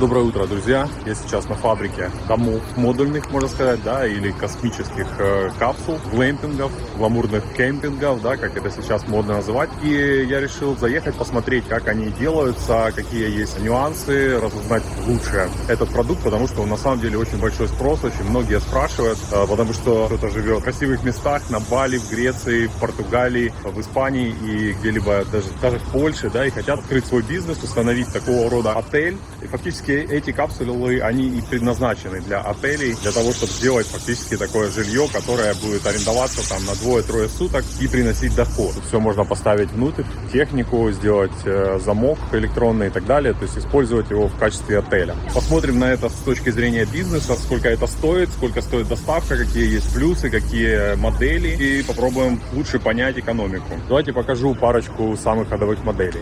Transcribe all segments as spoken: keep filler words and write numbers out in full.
Доброе утро, друзья! Я сейчас на фабрике домов модульных, можно сказать, да, или космических э, капсул, глэмпингов, гламурных кемпингов, да, как это сейчас модно называть. И я решил заехать, посмотреть, как они делаются, какие есть нюансы, разузнать лучше этот продукт, потому что он на самом деле очень большой спрос, очень многие спрашивают, э, потому что кто-то живет в красивых местах, на Бали, в Греции, в Португалии, в Испании и где-либо даже, даже в Польше, да, и хотят открыть свой бизнес, установить такого рода отель. И фактически эти капсулы, они и предназначены для отелей, для того, чтобы сделать фактически такое жилье, которое будет арендоваться там на двое-трое суток и приносить доход. Все можно поставить внутрь, технику, сделать э, замок электронный и так далее, то есть использовать его в качестве отеля. Посмотрим на это с точки зрения бизнеса, сколько это стоит, сколько стоит доставка, какие есть плюсы, какие модели, и попробуем лучше понять экономику. Давайте покажу парочку самых ходовых моделей.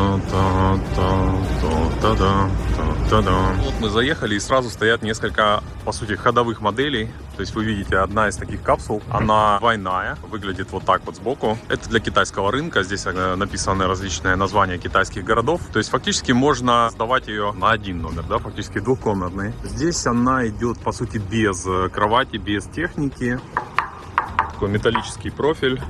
Вот мы заехали, и сразу стоят несколько, по сути, ходовых моделей. То есть вы видите, одна из таких капсул, она двойная, выглядит вот так вот сбоку. Это для китайского рынка, здесь написаны различные названия китайских городов. То есть фактически можно сдавать ее на один номер, да, фактически двухкомнатный. Здесь она идет, по сути, без кровати, без техники. Такой металлический профиль.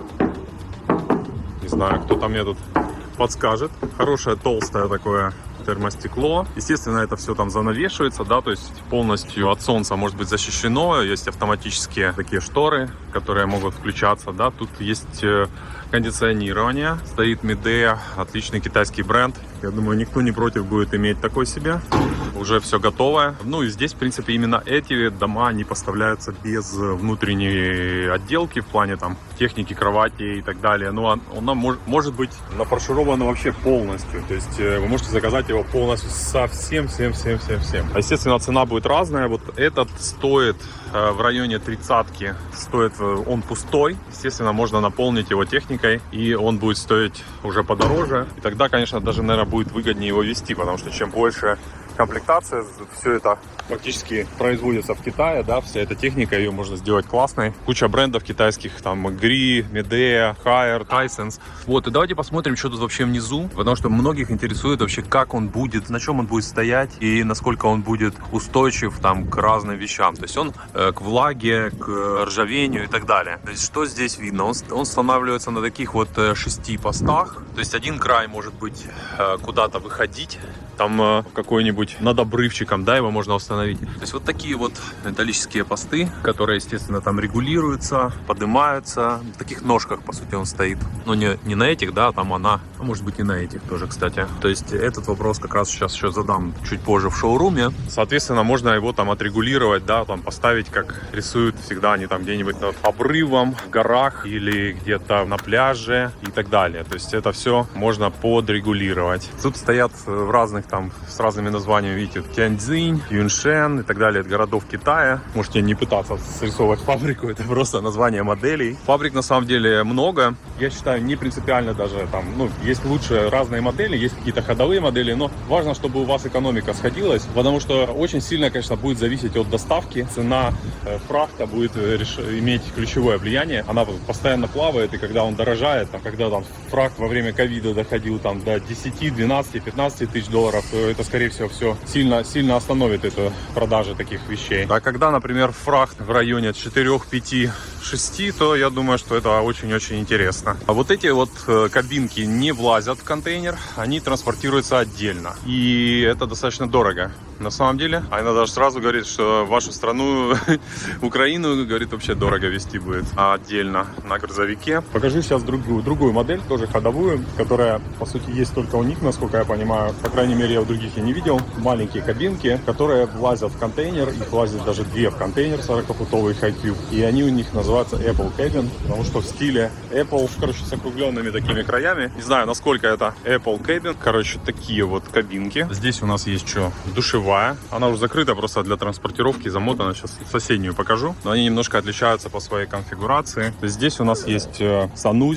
Не знаю, кто там мне тут подскажет. Хорошее толстое такое термостекло. Естественно, это все там занавешивается, да, то есть полностью от солнца может быть защищено. Есть автоматические такие шторы, которые могут включаться, да. Тут есть кондиционирование. Стоит Midea, отличный китайский бренд. Я думаю, никто не против будет иметь такой себе. Уже все готовое. Ну и здесь, в принципе, именно эти дома не поставляются без внутренней отделки в плане там техники, кровати и так далее. Но она может, может быть нафарширована вообще полностью. То есть вы можете заказать его полностью со всем, всем, всем, всем, всем. Естественно, цена будет разная. Вот этот стоит в районе тридцатки. Стоит он пустой. Естественно, можно наполнить его техникой, и он будет стоить уже подороже. И тогда, конечно, даже, наверное, будет выгоднее его вести, потому что чем больше комплектация, все это фактически производится в Китае, да, вся эта техника, ее можно сделать классной. Куча брендов китайских, там, Gri, Midea, Haier, Hisense. Вот, и давайте посмотрим, что тут вообще внизу, потому что многих интересует вообще, как он будет, на чем он будет стоять и насколько он будет устойчив, там, к разным вещам. То есть он э, к влаге, к ржавению и так далее. То есть что здесь видно? Он, он устанавливается на таких вот э, шести постах. То есть один край может быть э, куда-то выходить, там э, какой-нибудь над обрывчиком, да, его можно установить. То есть вот такие вот металлические посты, которые, естественно, там регулируются, поднимаются. В таких ножках, по сути, он стоит. Но не, не на этих, да, там она, а может быть и на этих тоже, кстати. То есть этот вопрос как раз сейчас еще задам чуть позже в шоуруме. Соответственно, можно его там отрегулировать, да, там поставить, как рисуют всегда они там где-нибудь над обрывом, в горах или где-то на пляже и так далее. То есть это все можно подрегулировать. Тут стоят в разных там с разными названиями, видите, Тяньцзинь, Юньшэн и так далее, от городов Китая. Можете не пытаться срисовывать фабрику, это просто название моделей. Фабрик на самом деле много. Я считаю, не принципиально даже там, ну, есть лучше разные модели, есть какие-то ходовые модели, но важно, чтобы у вас экономика сходилась, потому что очень сильно, конечно, будет зависеть от доставки. Цена э, фрахта будет реш... иметь ключевое влияние. Она постоянно плавает, и когда он дорожает, там, когда там фрахт во время ковида доходил там до десяти, двенадцати, пятнадцати тысяч долларов, то это, скорее всего, все сильно, сильно остановит эту продажу таких вещей. А когда, например, фрахт в районе четырёх, пяти, шести, то я думаю, что это очень-очень интересно. А вот эти вот кабинки не влазят в контейнер, они транспортируются отдельно. И это достаточно дорого. На самом деле, она даже сразу говорит, что вашу страну, Украину, говорит, вообще дорого везти будет отдельно на грузовике. Покажу сейчас другую, другую модель, тоже ходовую, которая, по сути, есть только у них, насколько я понимаю. По крайней мере, я у других я не видел. Маленькие кабинки, которые влазят в контейнер, их влазит даже две в контейнер, сорокафутовый Hi-Cube. И они у них называются Apple Cabin, потому что в стиле Apple, короче, с округленными такими краями. Не знаю, насколько это Apple Cabin. Короче, такие вот кабинки. Здесь у нас есть что? Душевая. Она уже закрыта просто для транспортировки, замотана. Сейчас соседнюю покажу. Но они немножко отличаются по своей конфигурации. Здесь у нас есть санузел,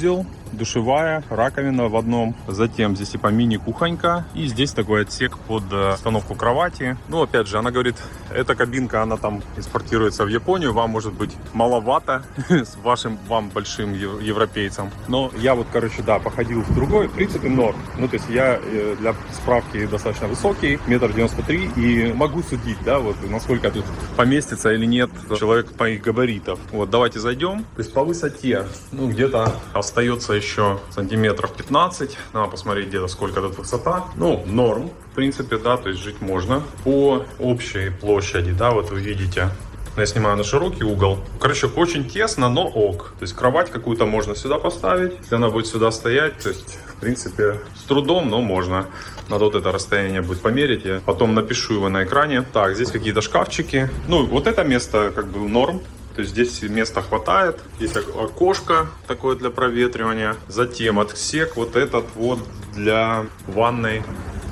душевая, раковина в одном. Затем здесь типа мини-кухонька. И здесь такой отсек под установку кровати. Ну, опять же, она говорит, эта кабинка, она там экспортируется в Японию. Вам может быть маловато с вашим, вам большим европейцам. Но я вот, короче, да, походил в другой. В принципе, норм. Ну, то есть я для справки достаточно высокий, метр девяносто три. И могу судить, да, вот насколько тут поместится или нет человек моих габаритов. Вот, давайте зайдем. То есть по высоте, ну, где-то остается еще сантиметров пятнадцать. Надо посмотреть, где-то сколько тут высота. Ну, норм, в принципе, да, то есть жить можно. По общей площади, да, вот вы видите, я снимаю на широкий угол. Короче, очень тесно, но ок. То есть кровать какую-то можно сюда поставить. Если она будет сюда стоять, то есть, в принципе, с трудом, но можно. Надо вот это расстояние будет померить. Я потом напишу его на экране. Так, здесь какие-то шкафчики. Ну, вот это место как бы норм. То есть здесь места хватает. Здесь окошко такое для проветривания. Затем отсек вот этот вот для ванной.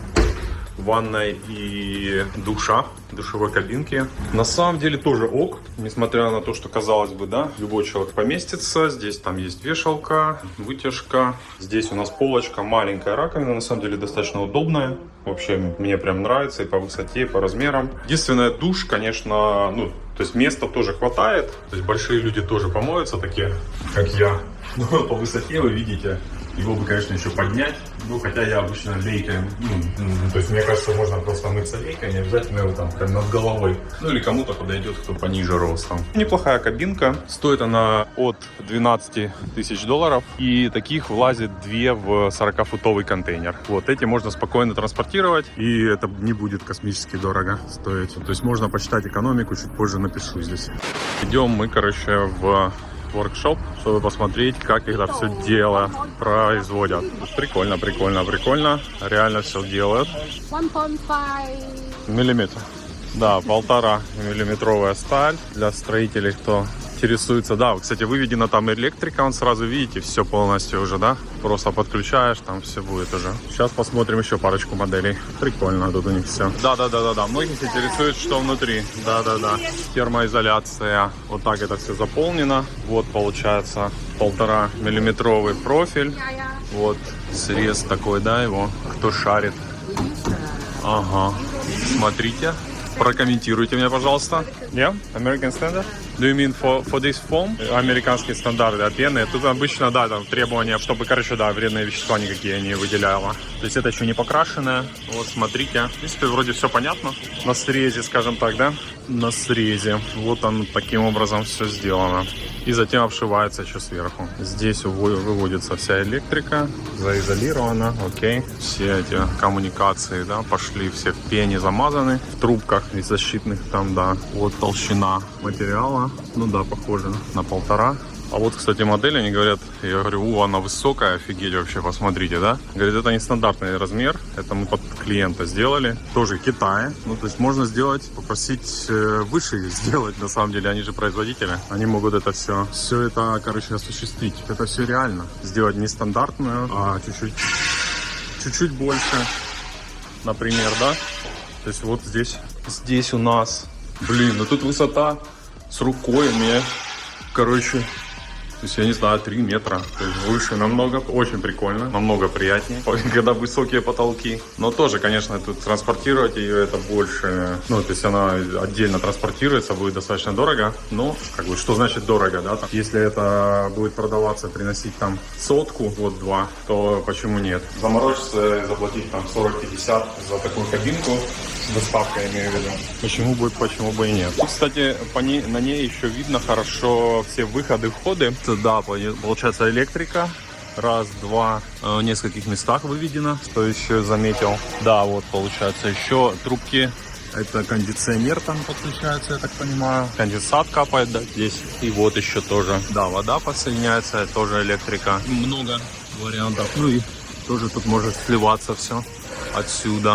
Ванной и душа, душевой кабинки. На самом деле тоже ок, несмотря на то, что казалось бы, да, любой человек поместится. Здесь там есть вешалка, вытяжка. Здесь у нас полочка, маленькая раковина, на самом деле достаточно удобная. Вообще мне прям нравится и по высоте, и по размерам. Единственное, душ, конечно, ну, то есть места тоже хватает. То есть большие люди тоже помоются, такие, как я. Но по высоте вы видите. Его бы, конечно, еще поднять. Ну, хотя я обычно лейкой, ну, то есть мне кажется, можно просто мыться лейкой, не обязательно его там прям над головой. Ну, или кому-то подойдет, кто пониже ростом. Неплохая кабинка. Стоит она от двенадцати тысяч долларов. И таких влазит две в сорокафутовый контейнер. Вот эти можно спокойно транспортировать. И это не будет космически дорого стоить. То есть можно посчитать экономику, чуть позже напишу здесь. Идем мы, короче, в воркшоп, чтобы посмотреть, как это все дело производят. Прикольно, прикольно, прикольно. Реально все делают. Миллиметр. Да, полтора миллиметровая сталь для строителей, кто интересуется. Да, кстати, выведена там электрика, он сразу видите, все полностью уже, да. Просто подключаешь, там все будет уже. Сейчас посмотрим еще парочку моделей. Прикольно тут у них все. Да, да, да, да, да. Многих интересует, что внутри. Да, да, да. Термоизоляция. Вот так это все заполнено. Вот получается полтора миллиметровый профиль. Вот срез такой, да, его. Кто шарит. Ага. Смотрите. Прокомментируйте меня, пожалуйста. Yeah, American Standard. Do you mean for, for this foam? Американские стандарты от пены. Тут обычно, да, там требования, чтобы, короче, да, вредные вещества никакие не выделяло. То есть это еще не покрашенное. Вот, смотрите. В принципе, вроде все понятно. На срезе, скажем так, да? На срезе. Вот он таким образом все сделано. И затем обшивается еще сверху. Здесь выводится вся электрика. Заизолировано. Окей. Все эти коммуникации, да, пошли все в пене замазаны. В трубках и защитных там, да. Вот толщина материала. Ну да, похоже на полтора. А вот, кстати, модель, они говорят, я говорю, у, она высокая, офигеть вообще, посмотрите, да? Говорит, это не стандартный размер, это мы под клиента сделали, тоже Китай. Ну, то есть можно сделать, попросить э, выше сделать, на самом деле, они же производители. Они могут это все, все это, короче, осуществить. Это все реально. Сделать не стандартную, а чуть-чуть, чуть-чуть больше, например, да? То есть вот здесь, здесь у нас, блин, ну тут высота с рукой мне, короче... То есть, я не знаю, три метра. То есть выше намного. Очень прикольно. Намного приятнее, когда высокие потолки. Но тоже, конечно, тут транспортировать ее это больше... Ну, то есть она отдельно транспортируется, будет достаточно дорого. Но, как бы, что значит дорого, да? Там, если это будет продаваться, приносить там сотку, вот два, то почему нет? Заморочиться и заплатить там сорок-пятьдесят за такую кабинку. Доставка, я имею в виду. Почему бы, почему бы и нет. И, кстати, по ней, на ней еще видно хорошо все выходы, входы. Да, получается электрика. Раз, два, в нескольких местах выведено, что еще заметил. Да, вот получается еще трубки. Это кондиционер там подключается, я так понимаю. Конденсат капает, да, здесь. И вот еще тоже. Да, вода подсоединяется, тоже электрика. Много вариантов. Ну и тоже тут может сливаться все отсюда.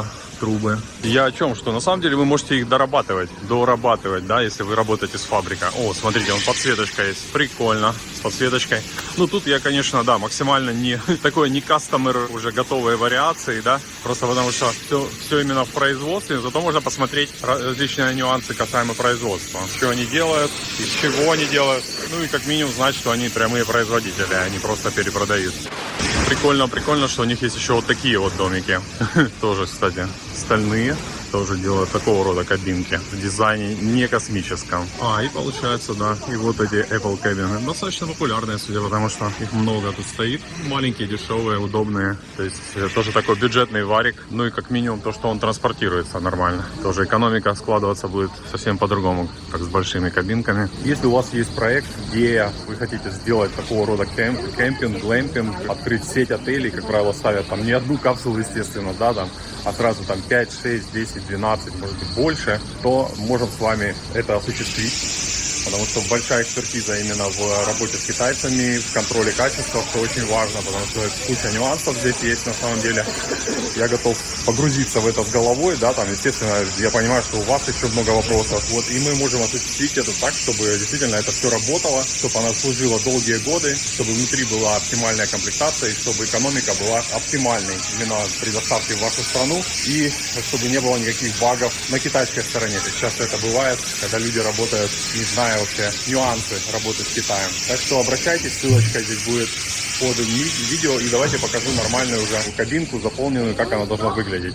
трубы. Я о чем, что на самом деле вы можете их дорабатывать, дорабатывать, да, если вы работаете с фабрикой. О, смотрите, он подсветочка есть, прикольно, с подсветочкой. Ну, тут я, конечно, да, максимально не такой, не кастомер, уже готовые вариации, да, просто потому что все, все именно в производстве, зато можно посмотреть различные нюансы касаемо производства. Что они делают, из чего они делают, ну и как минимум знать, что они прямые производители, они просто перепродают. Прикольно, прикольно, что у них есть еще вот такие вот домики. Тоже, кстати, стальные. Тоже делают такого рода кабинки. В дизайне не космическом. А, и получается, да, и вот эти Apple кабины. Достаточно популярные, судя по тому, что их много тут стоит. Маленькие, дешевые, удобные. То есть тоже такой бюджетный варик. Ну и как минимум то, что он транспортируется нормально. Тоже экономика складываться будет совсем по-другому, как с большими кабинками. Если у вас есть проект, где вы хотите сделать такого рода кемп, кемпинг, глэмпинг, открыть сеть отелей, как правило, ставят там не одну капсулу, естественно, да, там, а сразу там пять, шесть, десять, двенадцать, может быть больше, то можем с вами это осуществить. Потому что большая экспертиза именно в работе с китайцами, в контроле качества, что очень важно, потому что куча нюансов здесь есть на самом деле. Я готов погрузиться в это с головой, да, там, естественно, я понимаю, что у вас еще много вопросов, вот, и мы можем осуществить это так, чтобы действительно это все работало, чтобы она служила долгие годы, чтобы внутри была оптимальная комплектация, и чтобы экономика была оптимальной именно при доставке в вашу страну, и чтобы не было никаких багов на китайской стороне. Сейчас это бывает, когда люди работают, не зная вообще нюансы работы с Китаем. Так что обращайтесь, ссылочка здесь будет под видео, и давайте покажу нормальную уже кабинку, заполненную, как она должна выглядеть.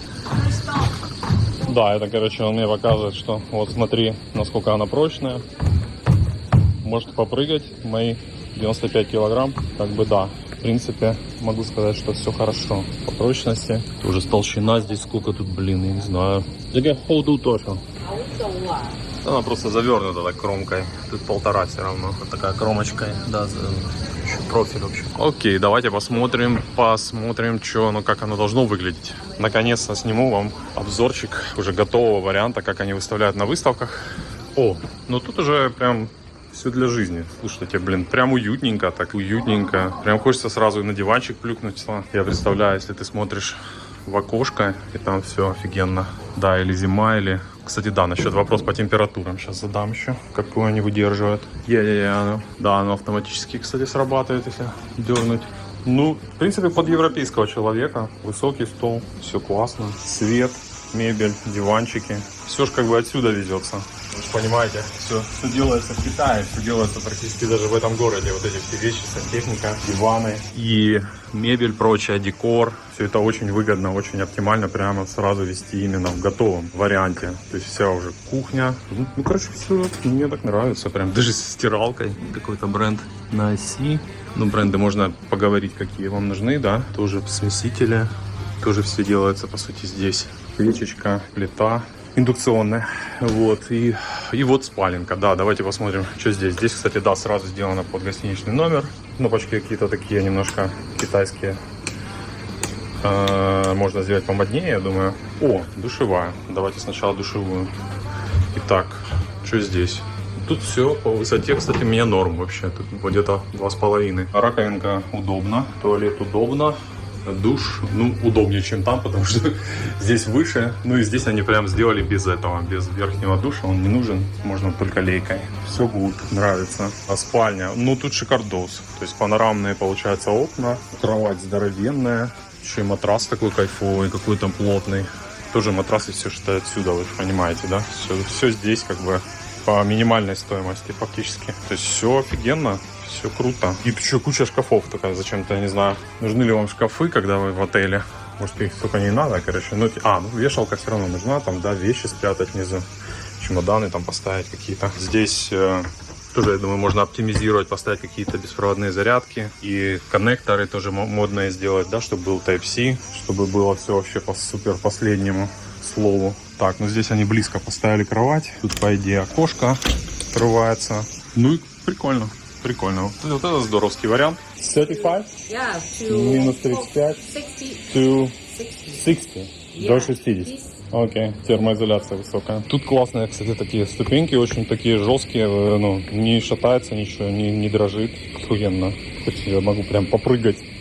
Да, это, короче, он мне показывает, что вот смотри, насколько она прочная. Может попрыгать, мои девяносто пять килограмм, как бы да. В принципе, могу сказать, что все хорошо по прочности. Тоже толщина здесь сколько тут, блин, я не знаю. Я ходу тоже. Она просто завернута так кромкой. Тут полтора все равно. Вот такая кромочка. Да, профиль вообще. Окей, давайте посмотрим, посмотрим, что, ну, как оно должно выглядеть. Наконец-то сниму вам обзорчик уже готового варианта, как они выставляют на выставках. О, ну тут уже прям все для жизни. Слушайте, блин, прям уютненько, так уютненько. Прям хочется сразу на диванчик плюкнуться. Я представляю, если ты смотришь в окошко, и там все офигенно. Да, или зима, или... Кстати, да, насчет вопрос по температурам сейчас задам еще, какую они выдерживают. Я-я-я, да, оно автоматически, кстати, срабатывает, если дернуть. Ну, в принципе, под европейского человека. Высокий стол, все классно. Свет, мебель, диванчики. Все же как бы отсюда везется. Вы же понимаете, все, все делается в Китае, все делается практически даже в этом городе. Вот эти все вещи, сантехника, диваны и мебель, прочее, декор. Все это очень выгодно, очень оптимально прямо сразу вести именно в готовом варианте. То есть вся уже кухня. Ну, ну короче, все мне так нравится. Прям даже с стиралкой. Какой-то бренд на оси. Ну, бренды можно поговорить, какие вам нужны, да. Тоже смесители. Тоже все делается, по сути, здесь. Печечка, плита индукционная. Вот. И, и вот спаленка. Да, давайте посмотрим, что здесь. Здесь, кстати, да, сразу сделано под гостиничный номер. Кнопочки какие-то такие немножко китайские. Э-э, можно сделать помоднее, я думаю. О, душевая. Давайте сначала душевую. Итак, что здесь? Тут все по высоте, кстати, у меня норм вообще. Тут где-то два с половиной. Раковинка удобно. Туалет удобно. Душ, ну, удобнее, чем там, потому что здесь выше. Ну и здесь они прям сделали без этого, без верхнего душа. Он не нужен, можно только лейкой. Все гуд, нравится. А спальня, ну тут шикардос. То есть панорамные, получается, окна. Кровать здоровенная. Еще и матрас такой кайфовый, какой-то плотный. Тоже матрасы все что отсюда, вы понимаете, да? Все, все здесь как бы по минимальной стоимости фактически. То есть все офигенно. Все круто. И еще куча шкафов такая зачем-то, я не знаю. Нужны ли вам шкафы, когда вы в отеле? Может, их только не надо, короче. Ну, а, ну вешалка все равно нужна. Там, да, вещи спрятать внизу. Чемоданы там поставить какие-то. Здесь э, тоже, я думаю, можно оптимизировать, поставить какие-то беспроводные зарядки. И коннекторы тоже модные сделать, да, чтобы был Type-C. Чтобы было все вообще по супер последнему слову. Так, ну здесь они близко поставили кровать. Тут, по идее, окошко открывается. Ну и прикольно. Прикольно. Вот, вот это здоровский вариант. тридцать пять? Yeah, Минус тридцать пять. sixty. шестьдесят. Yeah. До шестидесяти. Окей, okay. Термоизоляция высокая. Тут классные, кстати, такие ступеньки, очень такие жесткие, ну, не шатается ничего, не, не дрожит. Охуенно. Хоть я могу прям попрыгать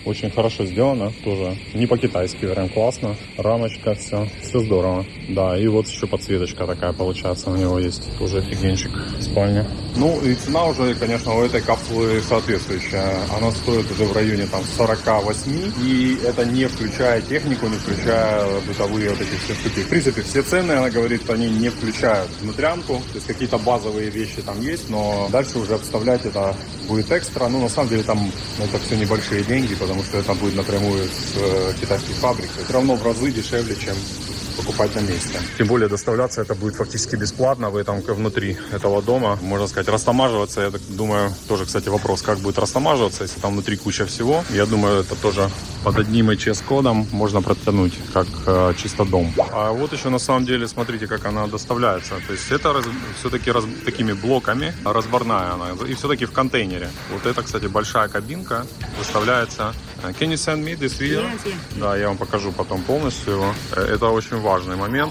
очень хорошо сделано, тоже не по-китайски, прям классно. Рамочка, все, все здорово. Да, и вот еще подсветочка такая получается у него есть, тоже офигенчик в спальне. Ну и цена уже, конечно, у этой капсулы соответствующая. Она стоит уже в районе там сорока восьми, и это не включая технику, не включая бытовые вот эти все штуки. В принципе, все цены, она говорит, они не включают внутрянку, то есть какие-то базовые вещи там есть, но дальше уже обставлять это будет экстра. Ну, на самом деле, там это все небольшие деньги, потому что это будет напрямую с э, китайских фабрик. Все равно в разы дешевле, чем покупать на месте. Тем более доставляться это будет фактически бесплатно в этом, внутри этого дома. Можно сказать, растамаживаться, я так думаю, тоже, кстати, вопрос, как будет растамаживаться, если там внутри куча всего. Я думаю, это тоже под одним эйч эс-кодом можно протянуть, как э, чисто дом. А вот еще на самом деле, смотрите, как она доставляется. То есть это раз, все-таки раз, такими блоками, разборная она, и все-таки в контейнере. Вот это, кстати, большая кабинка выставляется. Can you send me this video? Yes, yes. Да, я вам покажу потом полностью его. Это очень важный момент.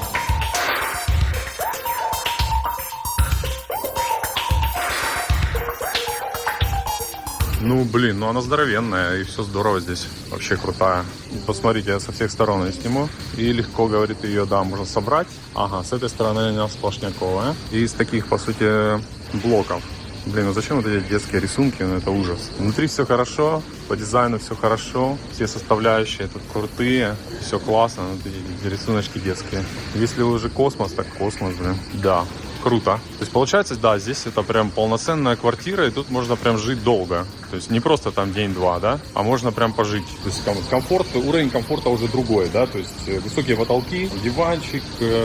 Ну, блин, ну она здоровенная, и все здорово здесь. Вообще крутая. Посмотрите, я со всех сторон ее сниму. И легко, говорит, ее, да, можно собрать. Ага, с этой стороны она сплошняковая. И из таких, по сути, блоков. Блин, ну зачем вот эти детские рисунки? Ну это ужас. Внутри все хорошо, по дизайну все хорошо. Все составляющие тут крутые. Все классно, вот эти рисуночки детские. Если уже космос, так космос, блин. Да. Круто. То есть получается, да, здесь это прям полноценная квартира, и тут можно прям жить долго. То есть не просто там день-два, да, а можно прям пожить. То есть там комфорт, уровень комфорта уже другой, да, то есть высокие потолки, диванчик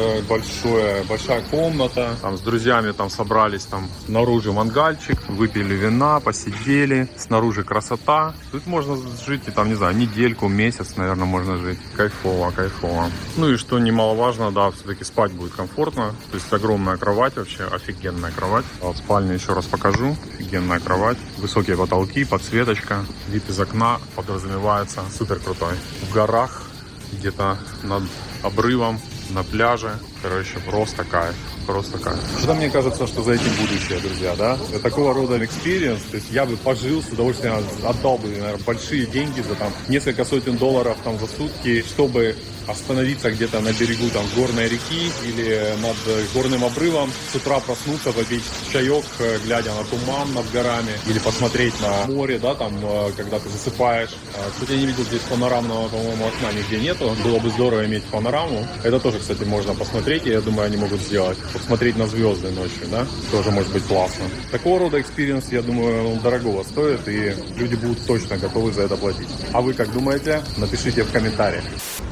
большой, большая комната. Там с друзьями там собрались, там снаружи мангальчик, выпили вина, посидели, снаружи красота. Тут можно жить, и там, не знаю, недельку, месяц, наверное, можно жить. Кайфово, кайфово. Ну и что немаловажно, да, все-таки спать будет комфортно. То есть огромная кровать. Вообще офигенная кровать. Вот спальню еще раз покажу. Офигенная кровать. Высокие потолки, подсветочка. Вид из окна подразумевается. Супер крутой. В горах, где-то над обрывом, на пляже. Короче, просто кайф. Просто кайф. Что мне кажется, что за этим будущее, друзья, да? Такого рода экспириенс. То есть я бы пожил с удовольствием, отдал бы, наверное, большие деньги за там несколько сотен долларов там за сутки, чтобы остановиться где-то на берегу там горной реки или над горным обрывом, с утра проснуться, попить чаек, глядя на туман над горами, или посмотреть на море, да, там, когда ты засыпаешь. Кстати, я не видел здесь панорамного, по-моему, окна нигде нету. Было бы здорово иметь панораму. Это тоже, кстати, можно посмотреть, и я думаю, они могут сделать. Посмотреть на звезды ночью, да, тоже может быть классно. Такого рода экспириенс, я думаю, он дорогого стоит, и люди будут точно готовы за это платить. А вы как думаете? Напишите в комментариях.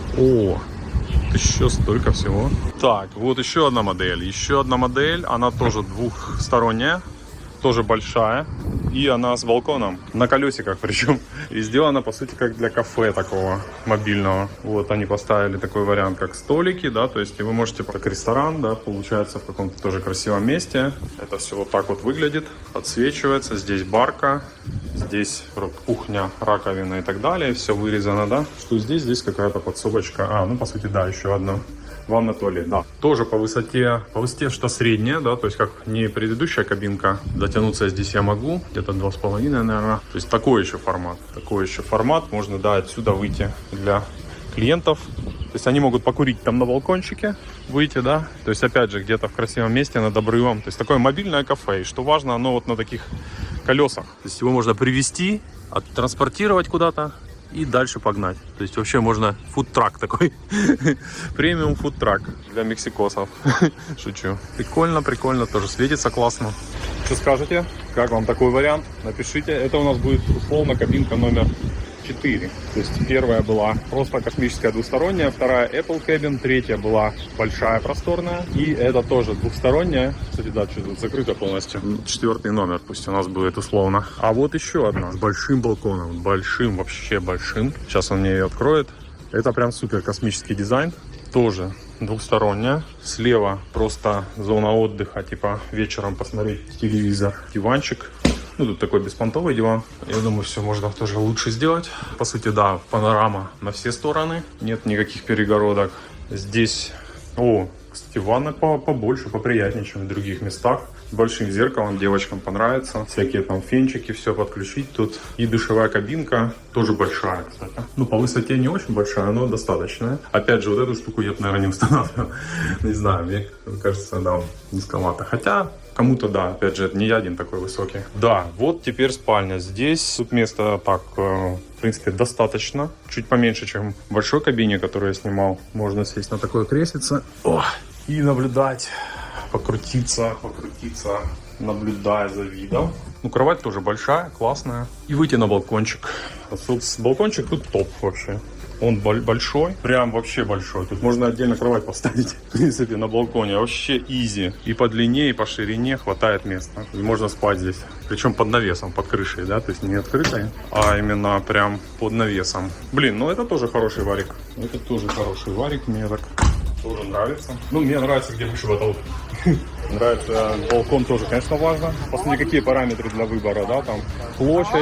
О, еще столько всего. Так, вот еще одна модель. Еще одна модель, она тоже двухсторонняя, тоже большая. И она с балконом, на колесиках причем. И сделана, по сути, как для кафе такого мобильного. Вот они поставили такой вариант, как столики, да, то есть вы можете, как ресторан, да, получается в каком-то тоже красивом месте. Это все вот так вот выглядит, подсвечивается. Здесь барка, здесь кухня, раковина и так далее. Все вырезано, да. Что здесь? Здесь какая-то подсобочка. А, ну, по сути, да, еще одна. Ванна, туалет, да. Тоже по высоте, по высоте что средняя, да, то есть как не предыдущая кабинка. Дотянуться здесь я могу, где-то два с половиной, наверное. То есть такой еще формат, такой еще формат. Можно, да, отсюда выйти для клиентов. То есть они могут покурить там на балкончике, выйти, да. То есть опять же где-то в красивом месте над обрывом. То есть такое мобильное кафе. И что важно, оно вот на таких колесах. То есть его можно привезти, оттранспортировать куда-то и дальше погнать. То есть вообще можно фудтрак такой. Премиум фудтрак для мексикосов. Шучу. Прикольно, прикольно. Тоже светится классно. Что скажете? Как вам такой вариант? Напишите. Это у нас будет условно кабинка номер четыре. То есть первая была просто космическая двусторонняя, вторая Apple Cabin, третья была большая просторная, и это тоже двухсторонняя. Кстати, да, что тут закрыто полностью. Четвертый номер пусть у нас будет условно. А вот еще одна с большим балконом, большим, вообще большим. Сейчас он мне ее откроет. Это прям супер космический дизайн. Тоже двухсторонняя. Слева просто зона отдыха, типа вечером посмотреть телевизор, диванчик. Ну, тут такой беспонтовый диван. Я думаю, все можно тоже лучше сделать. По сути, да, панорама на все стороны. Нет никаких перегородок. Здесь... О, Кстати, ванна по- побольше, поприятнее, чем в других местах. С большим зеркалом, девочкам понравится. Всякие там фенчики, все подключить тут. И душевая кабинка тоже большая, кстати. Ну, по высоте не очень большая, но достаточная. Опять же, вот эту штуку я, наверное, не устанавливаю. Не знаю, мне кажется, да, низковато. Хотя... Кому-то да, опять же, это не я один такой высокий. Да, вот теперь спальня. Здесь тут места так, в принципе, достаточно. Чуть поменьше, чем в большой кабине, которую я снимал. Можно сесть на такое креслице. О, и наблюдать, покрутиться, покрутиться, наблюдая за видом. Ну, кровать тоже большая, классная. И выйти на балкончик. Балкончик тут топ вообще. Он большой, прям вообще большой. Тут можно отдельно кровать поставить, в принципе, на балконе. Вообще изи. И по длине, и по ширине хватает места. И можно спать здесь. Причем под навесом, под крышей, да? То есть не открытой, а именно прям под навесом. Блин, ну это тоже хороший варик. Это тоже хороший варик. Мне так тоже нравится. Ну, мне нравится, где выше потолок. Нравится балкон тоже, конечно, важно. Посмотри, какие параметры для выбора, да, там площадь,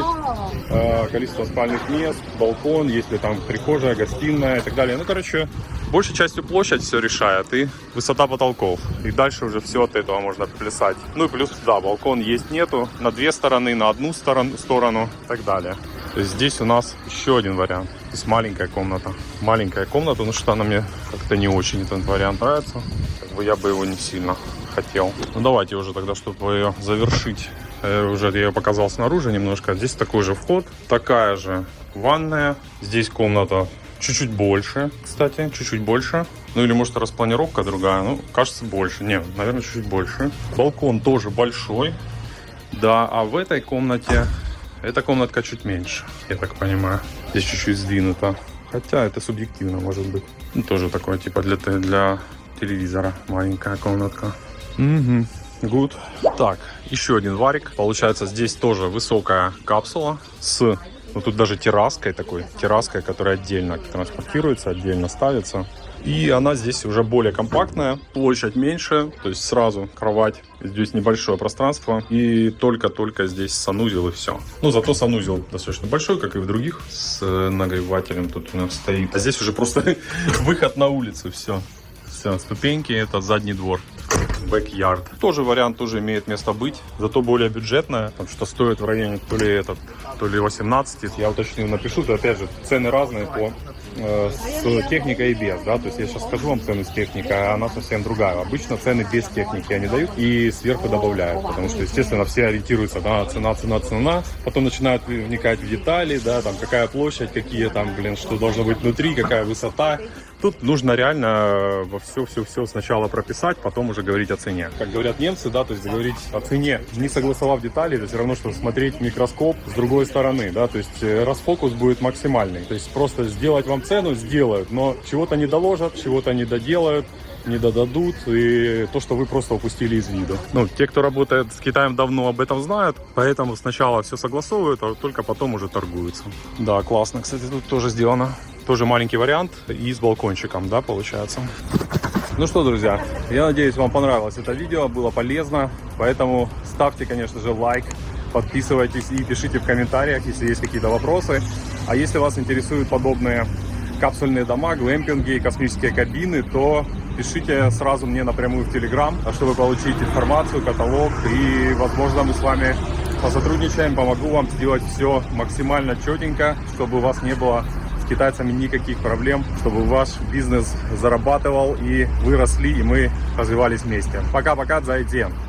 э, количество спальных мест, балкон, если там прихожая, гостиная и так далее. Ну, короче, большей частью площадь все решает и высота потолков. И дальше уже все от этого можно плясать. Ну и плюс, да, балкон есть, нету, на две стороны, на одну сторону, сторону и так далее. То есть здесь у нас еще один вариант. Здесь маленькая комната. Маленькая комната, ну что она мне как-то не очень этот вариант нравится. Как бы я бы его не сильно хотел. Ну давайте уже тогда, чтобы ее завершить. Я уже я ее показал снаружи немножко. Здесь такой же вход. Такая же ванная. Здесь комната чуть-чуть больше, кстати, чуть-чуть больше. Ну или может распланировка другая. Ну, кажется, больше. Нет, наверное, чуть-чуть больше. Балкон тоже большой. Да, а в этой комнате... Эта комнатка чуть меньше, я так понимаю. Здесь чуть-чуть сдвинуто. Хотя это субъективно, может быть. Ну, тоже такое, типа, для, для телевизора. Маленькая комнатка. Угу. Good. Так, еще один варик. Получается, здесь тоже высокая капсула с... Ну, тут даже терраской такой. Терраской, которая отдельно транспортируется, отдельно ставится. И она здесь уже более компактная, площадь меньше, то есть сразу кровать, здесь небольшое пространство и только-только здесь санузел и все. Ну, зато санузел достаточно большой, как и в других, с нагревателем тут у нас стоит. А здесь уже просто выход на улицу, все. Все, ступеньки, это задний двор. Backyard. Тоже вариант, тоже имеет место быть, зато более бюджетная, потому что стоит в районе то ли этот, то ли восемнадцать. Я уточнил, напишу, то опять же цены разные по э, с техникой и без, да, то есть я сейчас скажу вам цену с техникой, а она совсем другая. Обычно цены без техники они дают и сверху добавляют, потому что, естественно, все ориентируются на цена, цена, цена, потом начинают вникать в детали, да, там какая площадь, какие там, блин, что должно быть внутри, какая высота. Тут нужно реально во все-все-все сначала прописать, потом уже говорить о цене. Как говорят немцы, да, то есть говорить о цене, не согласовав детали, это все равно, что смотреть в микроскоп с другой стороны, да, то есть расфокус будет максимальный. То есть просто сделать вам цену сделают, но чего-то не доложат, чего-то не доделают, не додадут, и то, что вы просто упустили из виду. Ну, те, кто работает с Китаем давно, об этом знают, поэтому сначала все согласовывают, а только потом уже торгуются. Да, классно, кстати, тут тоже сделано. Тоже маленький вариант и с балкончиком, да, получается. Ну что, друзья, я надеюсь, вам понравилось это видео, было полезно. Поэтому ставьте, конечно же, лайк, подписывайтесь и пишите в комментариях, если есть какие-то вопросы. А если вас интересуют подобные капсульные дома, глэмпинги, космические кабины, то пишите сразу мне напрямую в Telegram, чтобы получить информацию, каталог. И, возможно, мы с вами посотрудничаем, помогу вам сделать все максимально четенько, чтобы у вас не было с китайцами никаких проблем, чтобы ваш бизнес зарабатывал и вы росли, и мы развивались вместе. Пока-пока, зайдем.